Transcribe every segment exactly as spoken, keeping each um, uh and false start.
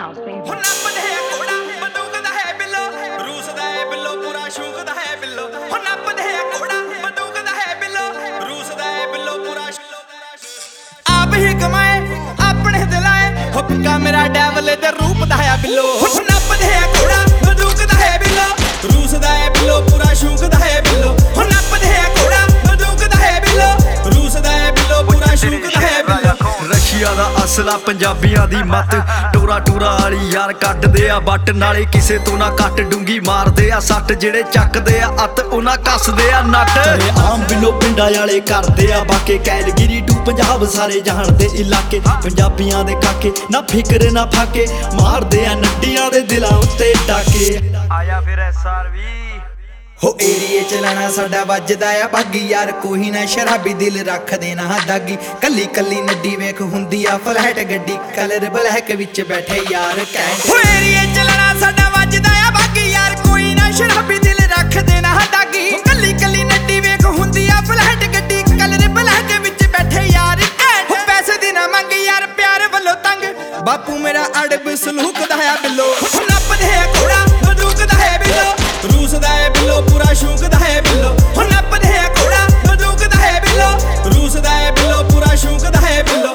house, baby. ਹੁਣ ਨੱਪਦੇ ਆ ਘੋੜਾ ਬੰਦੂਕ ਦਾ ਹੈ ਬਿੱਲੋ ਰੂਸ ਦਾ ਹੈ ਬਿੱਲੋ ਪੂਰਾ ਸ਼ੌਕ ਦਾ ਹੈ ਬਿੱਲੋ ਹੁਣ ਨੱਪਦੇ ਆ ਘੋੜਾ ਬੰਦੂਕ ਦਾ ਹੈ ਬਿੱਲੋ ਰੂਸ ਦਾ ਹੈ ਬਿੱਲੋ ਪੂਰਾ ਆਪ ਹੀ ਕਮਾਏ ਆਪਣੇ ਦਿਲਾਏ ਹੋ ਪਿੱਕਾ ਮੇਰਾ ਡੈਵਲ ਦੇ ਰੂਪ ਦਾ ਹੈ ਬਿੱਲੋ ਹੁਣ ਨੱਪਦੇ ਆ ਘੋੜਾ ਬੰਦੂਕ ਦਾ ਹੈ ਬਿੱਲੋ ਰੂਸ ਦਾ ਹੈ ਬਿੱਲੋ ਪੂਰਾ ਸ਼ੌਕ ਦਾ ਹੈ ਬਿੱਲੋ ਹੁਣ ਨੱਪਦੇ ਆ ਘੋੜਾ ਬੰਦੂਕ ਦਾ ਹੈ ਬਿੱਲੋ ਰੂਸ ਦਾ ਹੈ ਬਿੱਲੋ ਪੂਰਾ ਸ਼ੌਕ ਦਾ ਹੈ ਬਿੱਲੋ ਰਸ਼ੀਆ ਦਾ ਅਸਲਾ ਪੰਜਾਬੀਆਂ ਦੀ ਮੱਤ ਟੋਰਾ ਟੂਰਾ ਵਾਲੀ ਯਾਰ ਕੱਢਦੇ ਆ ਬੱਟ ਨਾਲੇ ਕਿਸੇ ਤੋਂ ਨਾ ਕੱਟ ਡੂੰਗੀ ਮਾਰਦੇ ਆ ਸੱਟ ਜਿਹੜੇ ਚੱਕਦੇ ਆ ਅੱਤ ਉਹਨਾਂ ਕੱਸਦੇ ਆ ਨੱਟ ਆਮ ਬਿੱਲੋ ਪਿੰਡਾਂ ਵਾਲੇ ਕਰਦੇ ਆ ਬਾਕੇ ਕੈਲਗਰੀ ਟੂ ਪੰਜਾਬ ਸਾਰੇ ਜਾਣਦੇ ਇਲਾਕੇ ਪੰਜਾਬੀਆਂ ਦੇ ਕਾਕੇ ਨਾ ਫਿਕਰ ਨਾ ਫਾਕੇ ਮਾਰਦੇ ਆ ਨੱਡੀਆਂ ਦੇ ਦਿਲਾਂ ਉੱਤੇ ਟਾਕੇ ਆਇਆ ਫਿਰ ਐਸਆਰਵੀ ਹੋ ਏਰੀਏ ਚਲਾਣਾ ਸਾਡਾ ਵੱਜਦਾ ਆ ਬਾਗੀ ਯਾਰ ਕੋਈ ਨਾ ਸ਼ਰਾਬੀ ਦਿਲ ਰੱਖ ਦੇਣਾ ਦਾਗੀ ਕੱਲੀ ਕੱਲੀ ਨੱਡੀ ਵੇਖ ਹੁੰਦੀ ਆ ਫਲੈਟ ਗੱਡੀ ਕਲਰ ਬਲੈਕ ਵਿੱਚ ਬੈਠੇ ਯਾਰ ਕੈਂਟ ਹੋ ਏਰੀਏ ਚਲਾਣਾ ਸਾਡਾ ਵੱਜਦਾ ਆ ਬਾਗੀ ਯਾਰ ਕੋਈ ਨਾ ਸ਼ਰਾਬੀ ਦਿਲ ਰੱਖ ਦੇਣਾ ਦਾਗੀ ਕੱਲੀ ਕੱਲੀ ਨੱਡੀ ਵੇਖ ਹੁੰਦੀ ਆ ਫਲੈਟ ਗੱਡੀ ਕਲਰ ਬਲੈਕ ਵਿੱਚ ਬੈਠੇ ਯਾਰ ਕੈਂਟ ਹੋ ਪੈਸੇ ਦੀ ਨਾ ਮੰਗ ਯਾਰ ਪਿਆਰ ਵੱਲੋਂ ਤੰਗ ਬਾਪੂ ਮੇਰਾ ਅੜਬ ਸਲੂਕ ਦਾ ਆ ਬਿੱਲੋ ਨੱਪਦੇ ਆ ਘੋੜਾ ਬੰਦੂਕ ਦਾ ਹੈ ਬਿੱਲੋ ਰੂਸ ਦਾ ਹੈ ਬਿੱਲੋ ਪੂਰਾ ਸ਼ੌਕ ਦਾ ਹੈ ਬਿੱਲੋ ਹੁਣ ਨੱਪਦੇ ਆ ਘੋੜਾ ਬੰਦੂਕ ਦਾ ਹੈ ਬਿੱਲੋ ਰੂਸ ਦਾ ਹੈ ਬਿੱਲੋ ਪੂਰਾ ਸ਼ੌਕ ਦਾ ਹੈ ਬਿੱਲੋ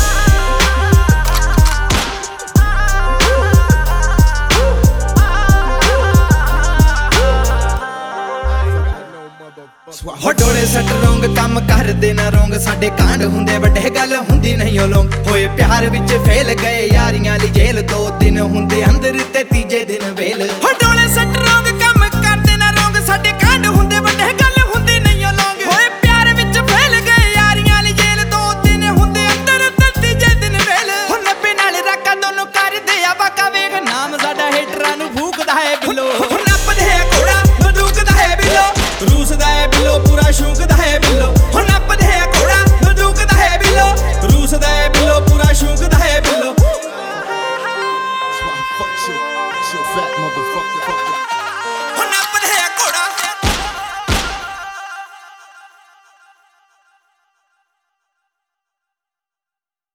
ਹਟੋਲੇ ਸੱਟ ਰੋਂਗ ਕੰਮ ਕਰਦੇ ਨਾ ਰੋਂਗ ਸਾਡੇ ਕਾਂਡ ਹੁੰਦੇ ਵੱਡੇ ਗੱਲ ਹੁੰਦੀ ਨਹੀਂ ਓ ਲੋਂਗ ਹੋਏ ਪਿਆਰ ਵਿੱਚ ਫੇਲ ਗਏ ਯਾਰੀਆਂ ਲਈ ਜੇਲ੍ਹ ਦੋ ਦਿਨ ਹੁੰਦੇ ਅੰਦਰ ਤੇ ਤੀਜੇ ਦਿਨ ਵੇਲ ਹਟੋਲੇ ਸੱਟ ਰੋਂਗ ਕੰਮ ਕਰਦੇ ਨਾ ਰੋਂਗ ਸਾਡੇ ਕਾਂਡ ਹੁੰਦੇ ਵੱਡੇ ਗੱਲ ਹੁੰਦੀ ਨਹੀਂ ਓ ਲੋਂਗ ਹੋਏ ਪਿਆਰ ਵਿੱਚ ਫੇਲ ਗਏ ਯਾਰੀਆਂ ਲਈ ਜੇਲ੍ਹ ਦੋ ਦਿਨ ਹੁੰਦੇ ਅੰਦਰ ਤੇ ਤੀਜੇ ਦਿਨ ਵੇਲ ਹੁਣ ਨੱਬੇ ਨਾਲ ਰਾਕਾ ਦੋਨੋਂ ਕਰਦੇ ਆ ਵਾਕਾ ਵੇਖ ਨਾਮ ਸਾਡਾ ਹੇਟਰਾਂ ਨੂੰ ਫੂਕਦਾ ਹੈ ਬਿੱਲੋ ਹੁਣ ਨੱਪਦੇ ਆ ਘੋੜਾ ਬੰਦੂਕ ਦਾ ਹੈ ਬਿੱਲੋ ਰੂਸ ਦਾ ਹੈ ਬਿੱਲੋ ਪੂਰਾ ਸ਼ੌਕ ਦਾ ਹੈ ਬਿੱਲੋ ਹੁਣ ਨੱਪਦੇ ਆ ਘੋੜਾ ਬੰਦੂਕ ਦਾ ਹੈ ਬਿੱਲੋ ਰੂਸ ਦਾ ਹੈ ਬਿੱਲੋ ਪੂਰਾ ਸ਼ੌਕ ਦਾ ਹੈ ਬਿੱਲੋ Fuck you, you fat motherfucker.